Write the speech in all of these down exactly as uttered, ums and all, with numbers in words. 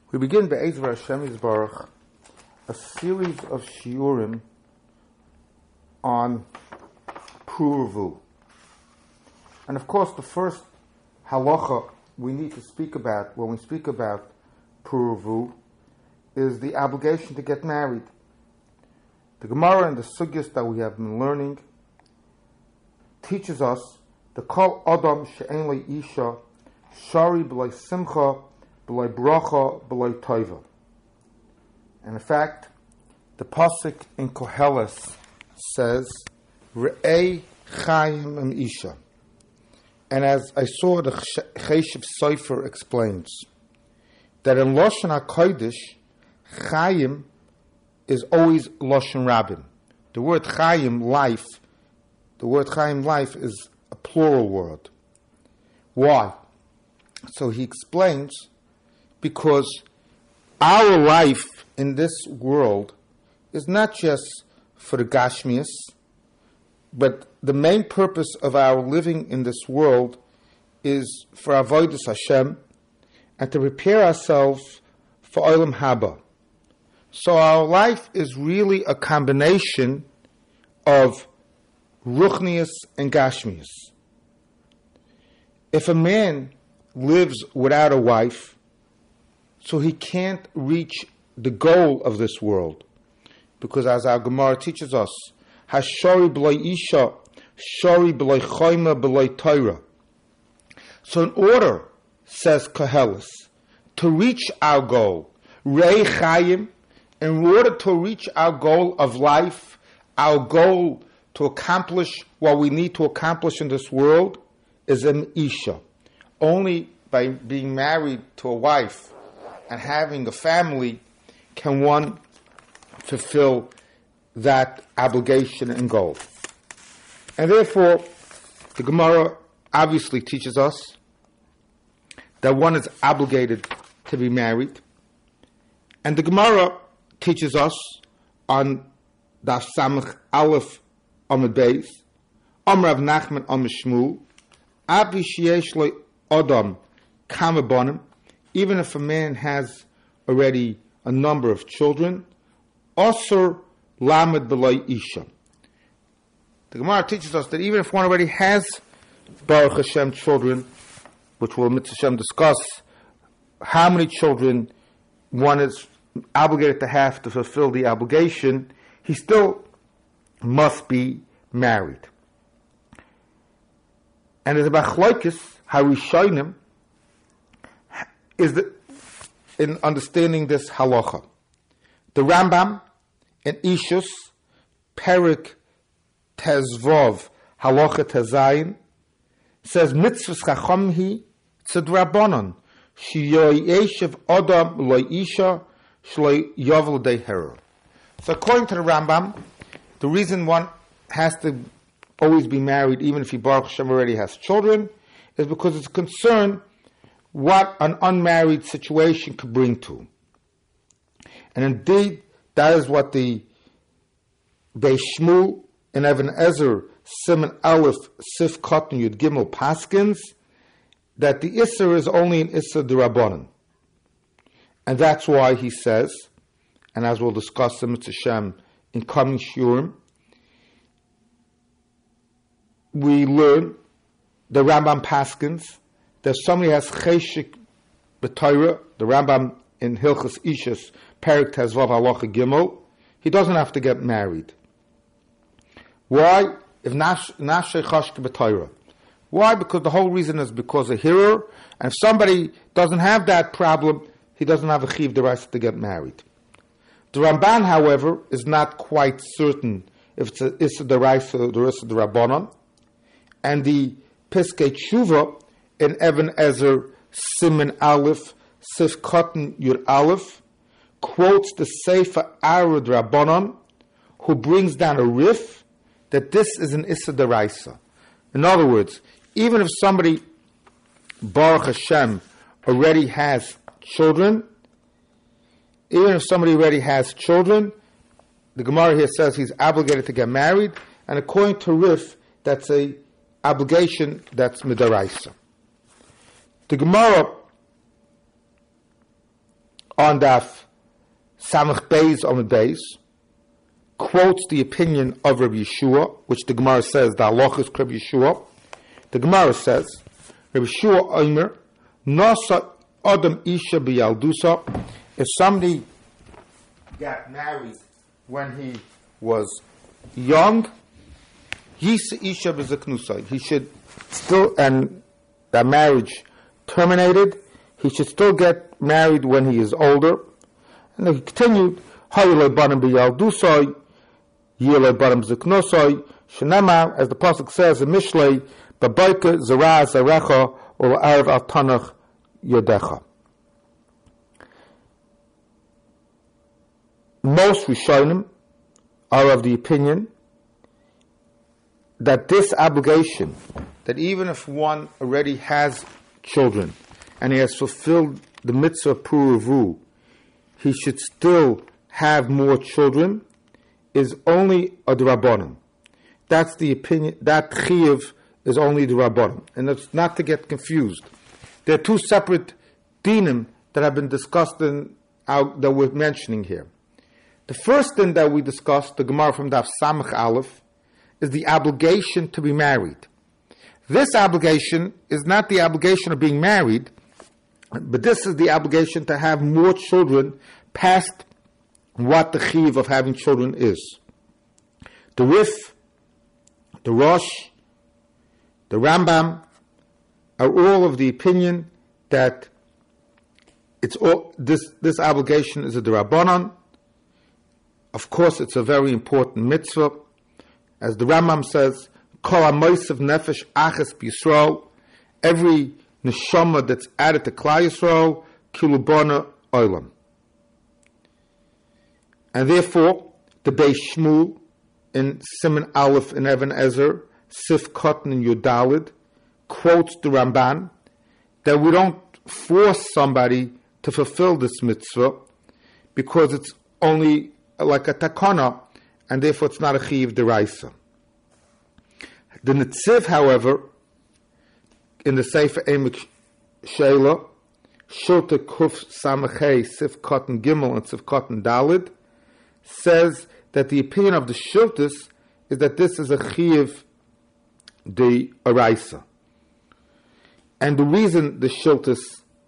We begin Be'ezra Hashem Yisbarach, a series of shiurim on Purvu. And of course, the first halacha we need to speak about when we speak about Purvu is the obligation to get married. The Gemara and the sugyas that we have been learning teaches us the kol adam she'en le isha shari b'lei simcha b'lei bracha b'lei tova. And in fact, the pasuk in Koheles says Re'ei chayim im isha. And as I saw, the Cheshiv Sofer explains that in Lashon HaKodesh, chayim is always Lashon Rabin. The word chayim, life, the word chayim, life, is a plural word. Why? So he explains, because our life in this world is not just for the Gashmias, but the main purpose of our living in this world is for Avodas Hashem and to prepare ourselves for Olam Haba. So our life is really a combination of Ruchnius and Gashmius. If a man lives without a wife, so he can't reach the goal of this world. Because as our Gemara teaches us, Hashori b'lei isha, shori b'lei chayma b'lei Torah. So in order, says Koheles, to reach our goal, Rei Chayim, in order to reach our goal of life, our goal to accomplish what we need to accomplish in this world, is an isha. Only by being married to a wife and having a family can one fulfill that obligation and goal. And therefore, the Gemara obviously teaches us that one is obligated to be married. And the Gemara teaches us on Daf Samach Aleph Amud Beis, Amar Rav Nachman Amar Shmuel, Abi sheyesh lo Adam kama banim, even if a man has already a number of children, Osur lamed b'lei isha. The Gemara teaches us that even if one already has Baruch Hashem children, which we'll Mitzvah Hashem discuss, how many children one is obligated to have to fulfill the obligation, he still must be married. And as a Bachloikis, Harishonim, is the, in understanding this halacha. The Rambam in Ishus, Perik Tezvov, Halacha Tezayin, says, Mitzvahs Chachamhi Tzedrabanon, Shiyoyeshev Adam Lo Isha, Shloi Yovel Deher. So according to the Rambam, the reason one has to always be married, even if he Baruch Hashem already has children, is because it's concerned what an unmarried situation could bring to. And indeed, that is what the Beis Shmuel and Even Ezer Siman Aleph Sif Katan Yud Gimel Paskins, that the Isser is only an Isser D'Rabbanan. And that's why he says, and as we'll discuss in Mitzvah Hashem in coming Shurim, we learn the Rambam Paskins that somebody has Cheshik B'Torah, the Rambam in Hilchas Ishus, Perik Tezvav Halacha Gimel, he doesn't have to get married. Why? If Nafshei Chashk B'Torah. Why? Because the whole reason is because of Hirer, and if somebody doesn't have that problem, he doesn't have a Chiv D'Oraisa to get married. The Ramban, however, is not quite certain if it's a Issa D'Oraisa or Issa D'Rabbanan, and the Piskei Tshuva in Even Ezer Siman Aleph Sif Katan Yud Aleph quotes the Sefer Arud Rabbanon, who brings down a riff that this is an Issa D'Oraisa. In other words, even if somebody, Baruch Hashem, already has children, even if somebody already has children, the Gemara here says he's obligated to get married, and according to Riff, that's a obligation that's Midaraisa. The Gemara on Daf Samach Beis Amud Beis, quotes the opinion of Rabbi Yeshua, which the Gemara says the halach is Rabbi Yeshua. The Gemara says Rabbi Yeshua Omer Nasa Adam Isha B'Yaldusa. If somebody got married when he was young, Yisa Isha B'Zaknusa, he should still, and that marriage terminated, he should still get married when he is older. And he continued, Hayilei Banim B'Yaldusai, Yilei Banim Ziknosai, Shenema, as the Pasuk says in Mishlei, Babaika Zara Zarecha, or Arv Al Tanach Yodecha. Most Rishonim are of the opinion that this obligation, that even if one already has children and he has fulfilled the mitzvah puruvu, he should still have more children, is only a drabanan. That's the opinion. That chiyuv is only the rabbanim, and it's not to get confused. There are two separate dinim that have been discussed in our, that we're mentioning here. The first thing that we discussed, the Gemara from Daf Samach Aleph, is the obligation to be married. This obligation is not the obligation of being married, but this is the obligation to have more children past what the chiyuv of having children is. The Rif, the Rosh, the Rambam are all of the opinion that it's all, this this obligation is a d'Rabbanan. Of course, it's a very important mitzvah. As the Rambam says, Kol HaMoisav Nefesh Achas B'Yisrael, every neshama that's added to Klal Yisrael, Kilubana Olam. And therefore, the Beis Shmuel in Siman Aleph in Even Ezer, Sif Cotton in Yudalid, quotes the Ramban that we don't force somebody to fulfill this mitzvah because it's only like a takana, and therefore it's not a chiyuv deraisa. The Netziv, however, in the Sefer Emek Sheila, Shota Kuf Samachei Sif Cotton Gimel and Sif Cotton Dalid, says that the opinion of the Shiltis is that this is a chiyuv de araisa. And the reason the Shiltis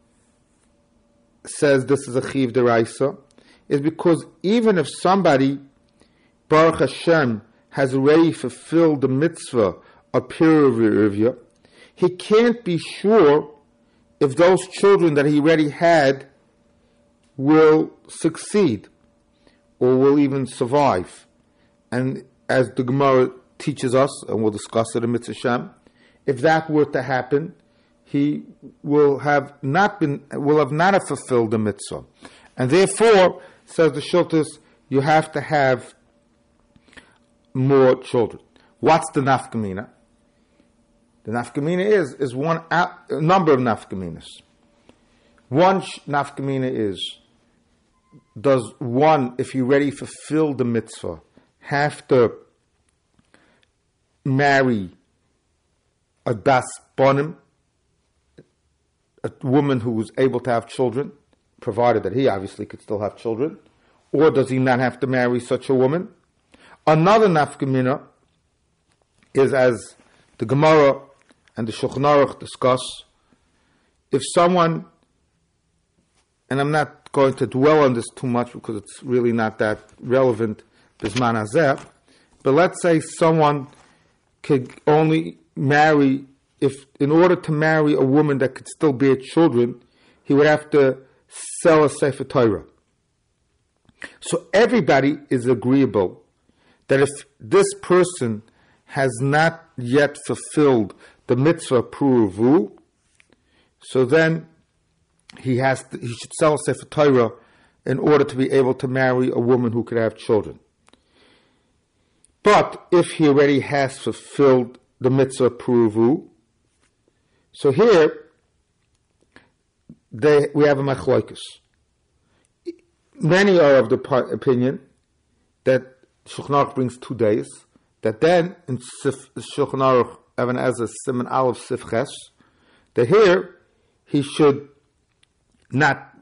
says this is a chiyuv de araisa is because even if somebody, Baruch Hashem, has already fulfilled the mitzvah of Piruvia, he can't be sure if those children that he already had will succeed or will even survive. And as the Gemara teaches us, and we'll discuss it in Mitzvah Shem, if that were to happen, he will have not been, will have not have fulfilled the mitzvah. And therefore, says the Shultis, you have to have more children. What's the nafkamina? The nafkamina is, is one, a number of nafkaminas. One nafkamina is, does one, if you already fulfill the mitzvah, have to marry a das bonim, a woman who was able to have children, provided that he obviously could still have children, or does he not have to marry such a woman? Another nafkamina is, as the Gemara and the Shulchan Aruch discuss, if someone, and I'm not going to dwell on this too much because it's really not that relevant, bisman hazeh, but let's say someone could only marry, if in order to marry a woman that could still bear children, he would have to sell a Sefer Torah. So everybody is agreeable that if this person has not yet fulfilled the mitzvah puruvu, so then he has to, he should sell a Sefer Torah in order to be able to marry a woman who could have children. But if he already has fulfilled the mitzvah puruvu, so here they, we have a machlokes. Many are of the part, opinion that Shulchan Aruch brings two days, that then in Sif, Shulchan Aruch Even Ezer Siman Aleph Sif Ches, that here he should not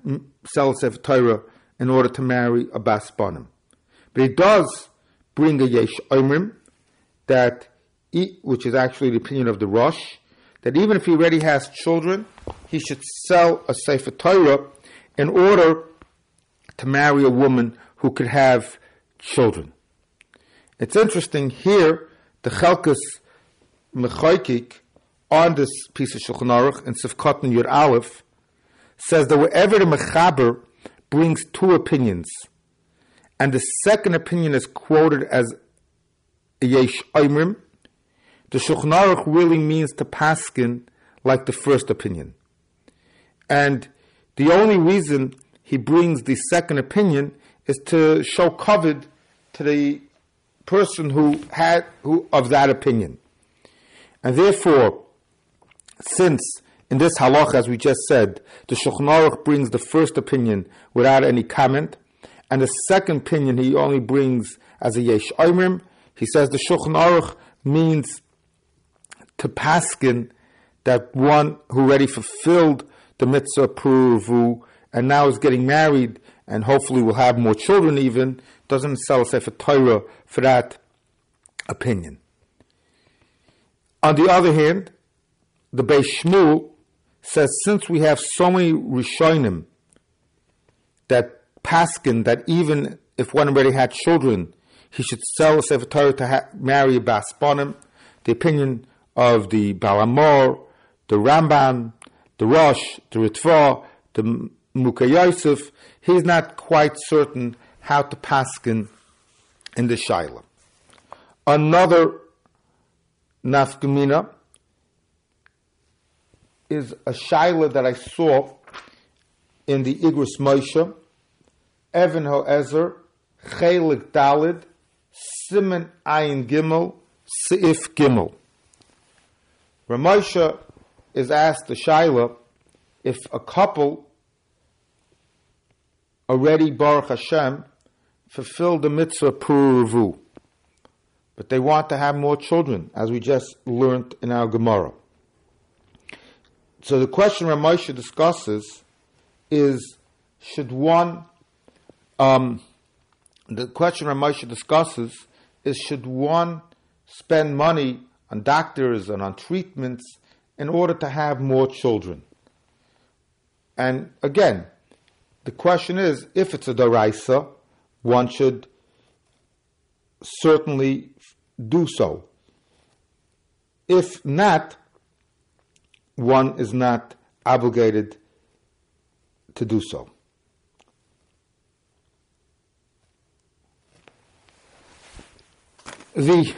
sell a Sefer Torah in order to marry a Bas Banim. But he does bring a Yesh Omrim, that he, which is actually the opinion of the Rosh, that even if he already has children, he should sell a Sefer Torah in order to marry a woman who could have children. It's interesting here, the Chelkas Mechaykik on this piece of Shulchan Aruch in Sifkat and Yud Aleph says that wherever the Mechaber brings two opinions, and the second opinion is quoted as Yesh Omrim, the Shulchan Aruch really means to paskin like the first opinion. And the only reason he brings the second opinion is to show kavod to the person who had who of that opinion. And therefore, since in this halach, as we just said, the Shulchan Aruch brings the first opinion without any comment, and the second opinion he only brings as a Yesh Omrim, he says the Shulchan Aruch means to paskin that one who already fulfilled the mitzvah pruvu and now is getting married and hopefully will have more children even, doesn't sell a Sefer Torah for that opinion. On the other hand, the Beis Shmuel says since we have so many Rishonim that paskin that even if one already had children, he should sell a Sefer Torah to ha- marry a Bas Banim, the opinion of the Baal HaMaor, the Ramban, the Rosh, the Ritva, the Mukha Yosef, he's not quite certain how to paskin in the Shaila. Another nafkamina is a Shaila that I saw in the Igros Moshe, Evan Ho'ezer, Chelik Dalid, Siman Ayin Gimel, Seif Gimel. Ramosha is asked the Shaila if a couple already, Baruch Hashem, fulfilled the mitzvah Puruvu, but they want to have more children, as we just learned in our Gemara. So the question Ramosha discusses is, should one, um, the question Ramosha discusses is, should one spend money on doctors and on treatments in order to have more children? And again, the question is, if it's a daraisa, one should certainly do so. If not, one is not obligated to do so. The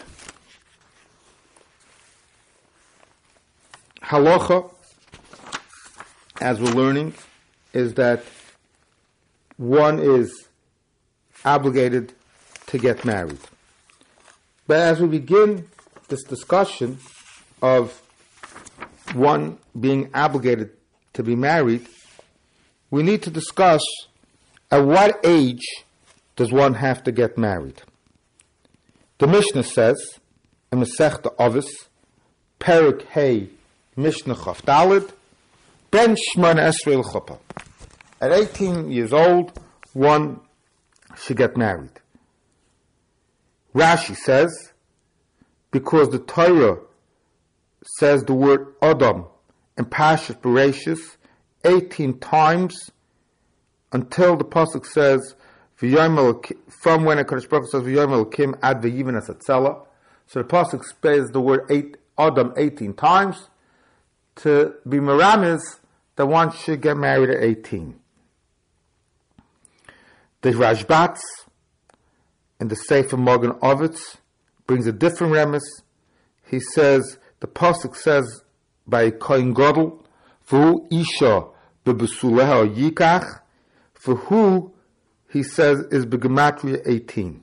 halacha, as we're learning, is that one is obligated to get married. But as we begin this discussion of one being obligated to be married, we need to discuss at what age does one have to get married. The Mishnah says, in Masechta Avos, Perek Hey, Mishnah Chaf Daled, Ben Shmona Esrei L'Chuppah. At eighteen years old, one should get married. Rashi says, because the Torah says the word Adam in Parshas Bereshis eighteen times until the pasuk says from when a Kodesh Baruch says V'yom Elokim ad v'yiven es hatzela. So the pasuk says the word eight, Adam eighteen times to be meramis that one should get married at eighteen. The Rashbatz in the Sefer Magen Avos brings a different remes. He says the pasuk says by Kohen Gadol, "V'hu isha bebesuleha yikach," for who he says is begematria eighteen.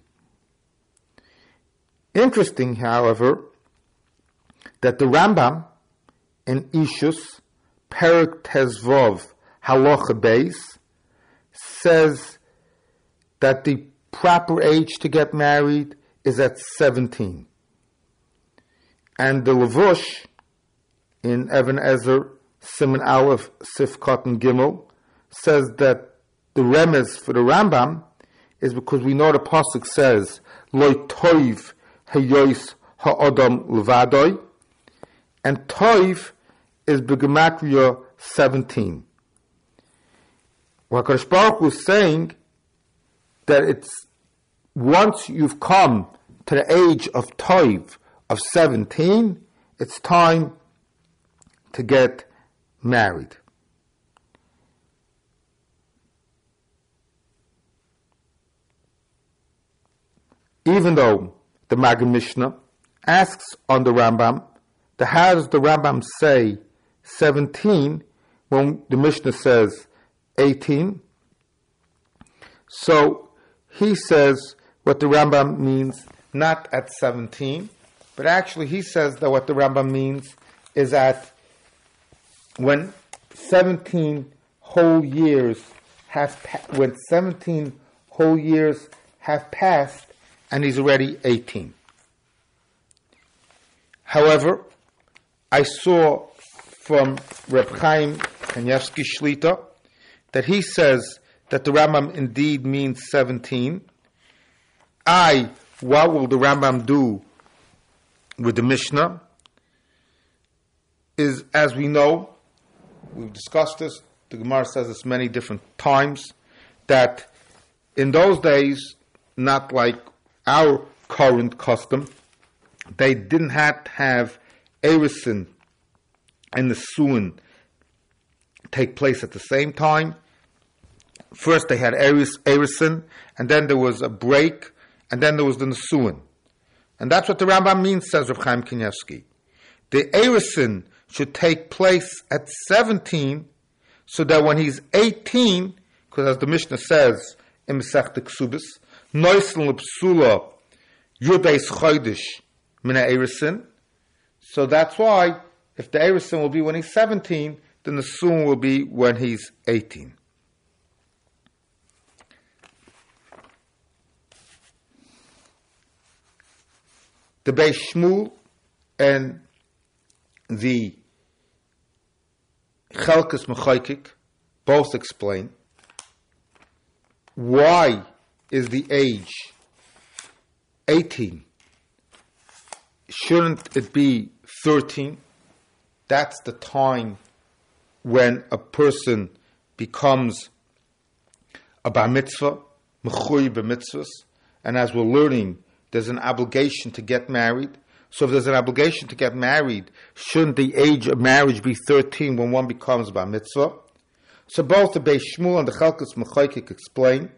Interesting, however, that the Rambam in Ishus Perek Tezvov Halacha Beis says that the proper age to get married is at seventeen. And the Levush in Even Ezer Siman Aleph Sif Cotton Gimel says that the remez for the Rambam is because we know the pasuk says Lo toiv hayois ha'adam levadoi, and toiv is b'gematria seventeen. What HaKadosh Baruch Hu is saying that it's once you've come to the age of toiv of seventeen, it's time to get married. Even though the Maggid Mishnah asks on the Rambam, the how does the Rambam say seventeen when the Mishnah says eighteen? So he says what the Rambam means not at seventeen, but actually he says that what the Rambam means is at when seventeen whole years have pa- when seventeen whole years have passed and he's already eighteen. However, I saw from Reb Chaim Kanievsky Shlita that he says that the Rambam indeed means seventeen. I, what will the Rambam do with the Mishnah? Is, as we know, we've discussed this, the Gemara says this many different times, that in those days, not like our current custom, they didn't have to have Erusin and the Suin take place at the same time. First they had Erusin, and then there was a break, and then there was the Nesuin. And that's what the Rambam means, says Reb Chaim Kanievsky. The Erusin should take place at seventeen, so that when he's eighteen, because as the Mishnah says in Masechta Ksubis, Noisel Psula Yudeis Chodesh Mina Erusin. So that's why, if the Erusin will be when he's seventeen, then the Nesuin will be when he's eighteen. The Beis Shmuel and the Chelkas Mechaykik both explain why is the age eighteen. Shouldn't it be thirteen? That's the time when a person becomes a bar mitzvah, mechuy b'mitzvahs, and as we're learning, there's an obligation to get married. So if there's an obligation to get married, shouldn't the age of marriage be thirteen when one becomes bar mitzvah? So both the Beis Shmuel and the Chelkas Mechaykik explain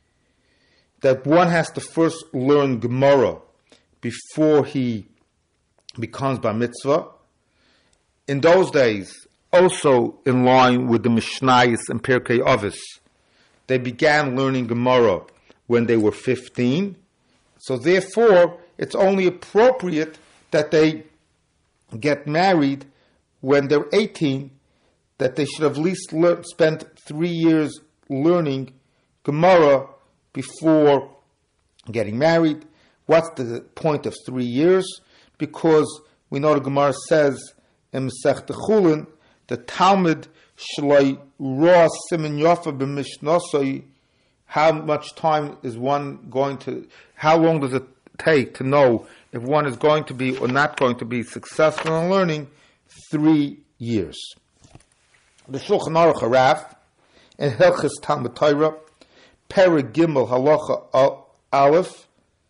that one has to first learn Gemara before he becomes bar mitzvah. In those days, also in line with the Mishnayos and Pirkei Avos, they began learning Gemara when they were fifteen. So therefore, it's only appropriate that they get married when they're eighteen, that they should have at least lear- spent three years learning Gemara before getting married. What's the point of three years? Because we know the Gemara says in Masechta Chulin, the Talmud shloi ra simin yofa b'mishnasoi. How much time is one going to, how long does it take to know if one is going to be or not going to be successful in learning? Three years. The Shulchan Aruch Harav in Hilchos Talmud Torah, Perek Gimel Halacha Aleph,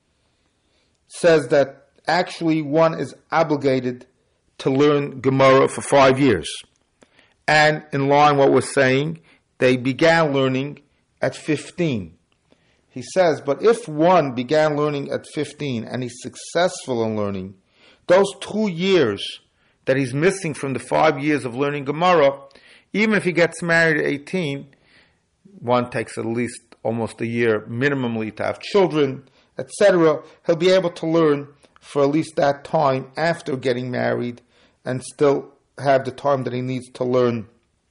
says that actually one is obligated to learn Gemara for five years. And in line with what we're saying, they began learning at fifteen. He says, but if one began learning at fifteen and he's successful in learning, those two years that he's missing from the five years of learning Gemara, even if he gets married at eighteen, one takes at least almost a year minimally to have children, et cetera, he'll be able to learn for at least that time after getting married and still have the time that he needs to learn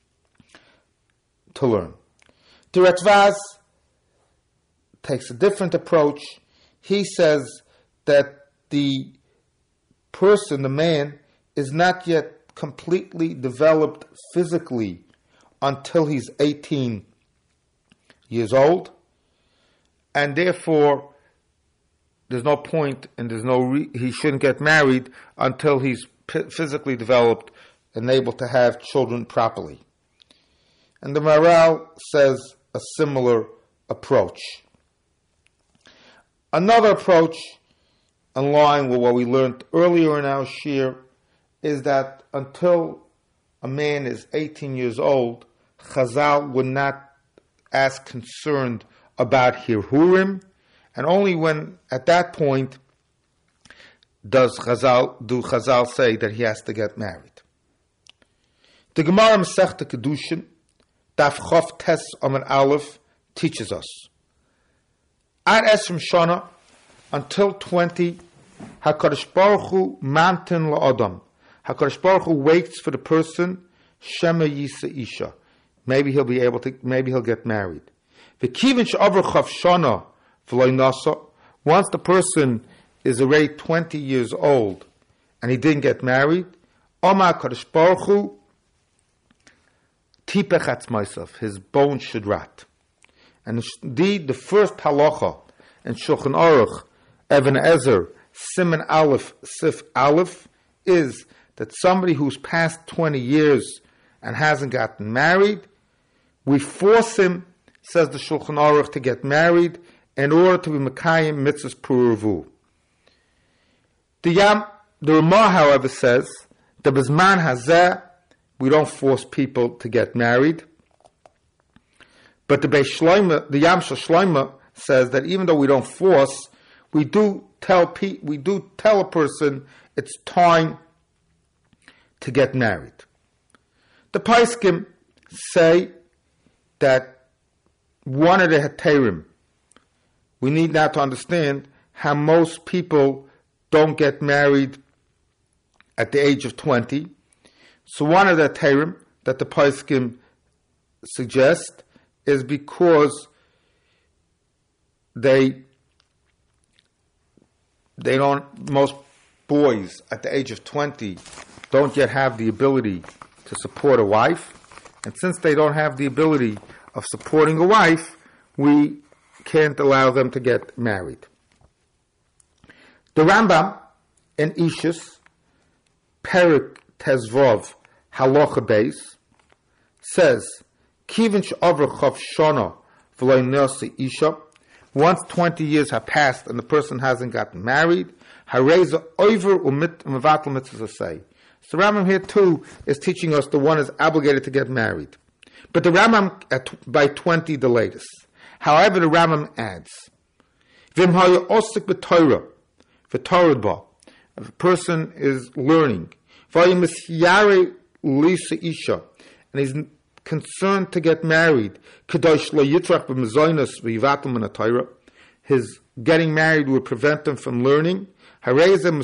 to learn. The Retvaz takes a different approach. He says that the person, the man, is not yet completely developed physically until he's eighteen years old, and therefore there's no point and there's no re- he shouldn't get married until he's p- physically developed and able to have children properly. And the Maharal says a similar approach. Another approach, in line with what we learned earlier in our shir, is that until a man is eighteen years old, Chazal would not as concerned about Hirhurim, and only when at that point does Chazal do Chazal say that he has to get married. The Gemara Masechta Kedushin, Daf Chof Tes Amud Aleph, teaches us at Esrim Shana until twenty, Hakadosh Baruch Hu mantin la'adam. Hakadosh Baruch Hu waits for the person Shema Yisa Isha. Maybe he'll be able to. Maybe he'll get married. V'kivin she'avar Chav Shana v'lo nasa. Once the person is already twenty years old and he didn't get married, Omar Hakadosh Baruch Hu tipech atzmaisav. His bones should rot. And indeed, the first halacha in Shulchan Aruch, Even Ezer, Siman Aleph, Sif Aleph, is that somebody who's past twenty years and hasn't gotten married, we force him, says the Shulchan Aruch, to get married in order to be Mekayim Mitzvahs Puravu. The Yam, the Ramah, however, says that Bizman Hazeh, we don't force people to get married. But the Beis Shloimeh, the Yam Shel Shloimeh, says that even though we don't force, we do tell pe- we do tell a person it's time to get married. The Paiskim say that one of the heterim, we need now to understand how most people don't get married at the age of twenty. So one of the heterim that the Paiskim suggest is because they they don't, most boys at the age of twenty don't yet have the ability to support a wife. And since they don't have the ability of supporting a wife, we can't allow them to get married. The Rambam in Ishus, Perik Tezvov, Halacha Beis, says, Kivin she'avar chav shana v'lo nasi isha. Once twenty years have passed and the person hasn't gotten married, hareza over umit mevatel mitzvah say. So the Rambam here too is teaching us the one is obligated to get married. But the Rambam at, by twenty the latest. However, the Rambam adds, Vim haya osik b'Torah, v'Torah ba. If a person is learning, v'haya misyare lisa isha, and he's concerned to get married, his getting married would prevent him from learning. And so too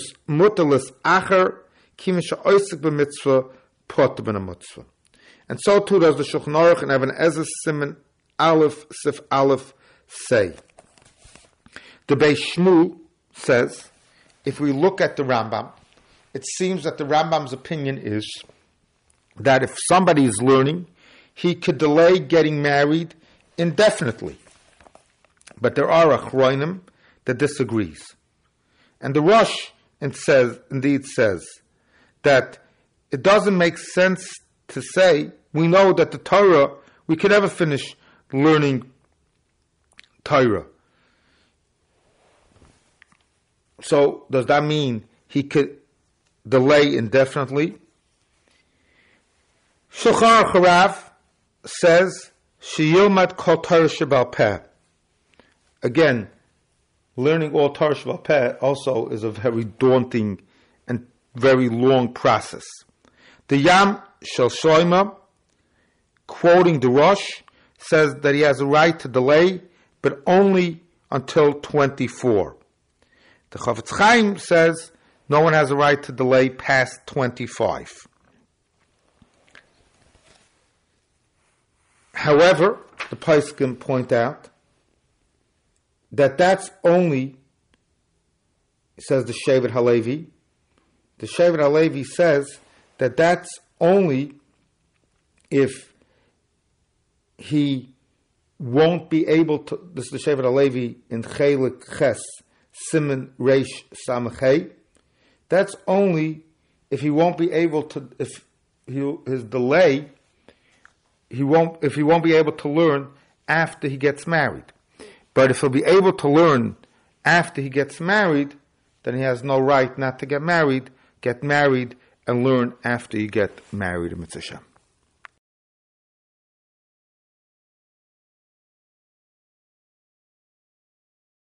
does the Shulchan Aruch and Even Ezer Siman Aleph Sif Aleph say. The Beis Shmuel says, if we look at the Rambam, it seems that the Rambam's opinion is that if somebody is learning, he could delay getting married indefinitely. But there are achronim that disagrees. And the Rosh and says, indeed says that it doesn't make sense to say, we know that the Torah, we can never finish learning Torah. So does that mean he could delay indefinitely? Shulchan Aruch Harav says, Sheyilmad kol Torah shebal peh. Again, learning all Torah shebal peh also is a very daunting and very long process. The Yam Shel Shloimeh, quoting the Rosh, says that he has a right to delay, but only until twenty-four. The Chafetz Chaim says no one has a right to delay past twenty-five. However, the Paiskim point out that that's only, says the Shevet Halevi, the Shevet Halevi says that that's only if he won't be able to, this is the Shevet HaLevi in Chelik Ches, Siman Reish Samachei. That's only if he won't be able to, if he, his delay, he won't, if he won't be able to learn after he gets married. But if he'll be able to learn after he gets married, then he has no right not to get married, get married, and learn after you get married in Mitzvah.